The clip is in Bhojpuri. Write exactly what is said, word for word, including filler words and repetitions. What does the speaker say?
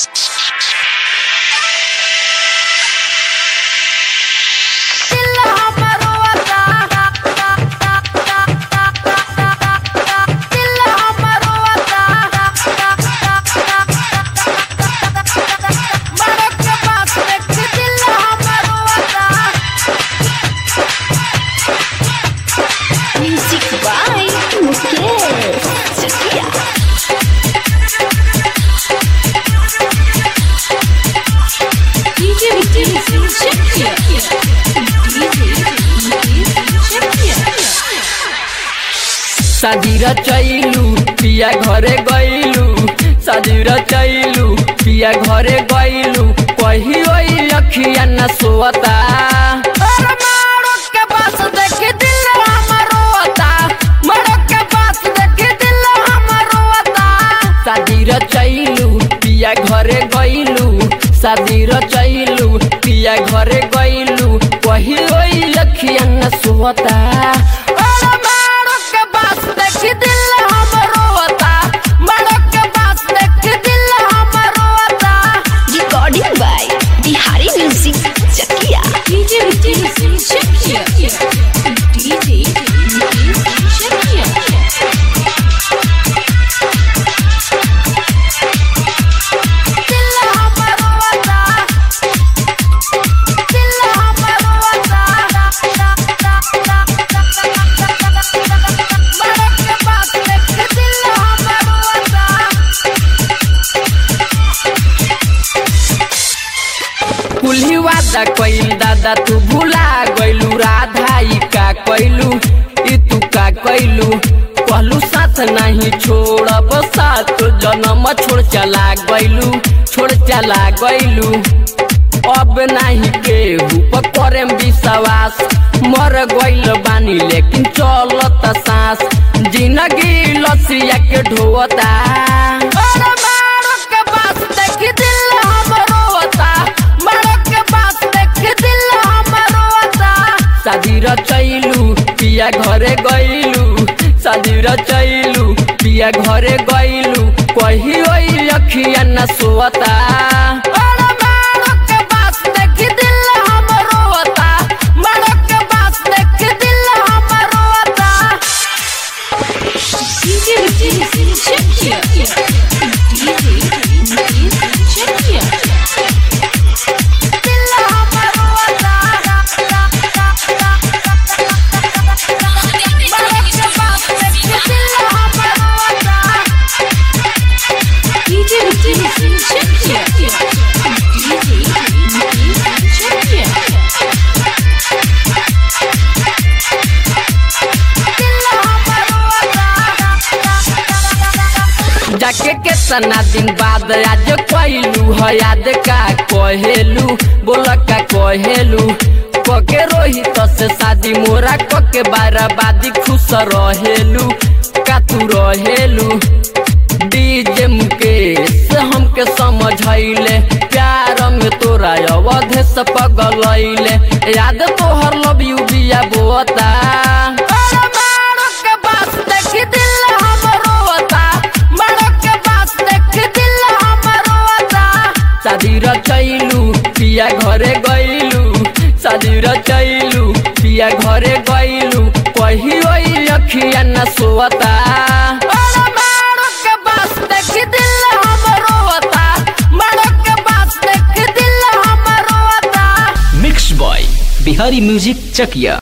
साजीरा चैलू पिया घरे गईलू साजीरा चैलू पिया घरे गईलू कही ओई अखिया न सोता अरे मारो के पास देख दिल हमर रोता मारो के पास देख दिल हमर रोता साजीरा चैलू पिया घरे गईलू साजीरा चैलू पिया घरे गईलू कही ओई अखिया न सोता Recording by Bihari Music Chakia. D J Music Chakia. D J Music Chakia. कुल्ही वादा कइल दादा तू भुला गइलू राधा ई का कइलू ई तू का कइलू कहलू साथ नहीं छोड़ब साथ जन्म छोड़ चला गइलू छोड़ चला गइलू अब नहीं केहू पर करेम विश्वास मर गइल बानी लेकिन चलत सांस जिंदगी लसिया के ढोता साजीरा चैलू पिया घरे गईलू साजीरा चैलू पिया घरे गईलू कही ओई अखिया न सोता जाके केतना दिन बाद आज कहलू है याद का कहेलू बोल का कहेलू कके रोहित से शादी मोरा कके बाराबादी खुश रहेलू का तू रहेलू डीजे मुकेश हमके समझैले प्यार में तोरा अवधे से पगलैले याद तोहर लव यू बिया बोता साजीरा चैलू पिया घरे गईलू साजीरा चैलू पिया घरे गईलू कही ओई अखिया न सोता मिक्स बॉय बिहारी म्यूजिक चकिया।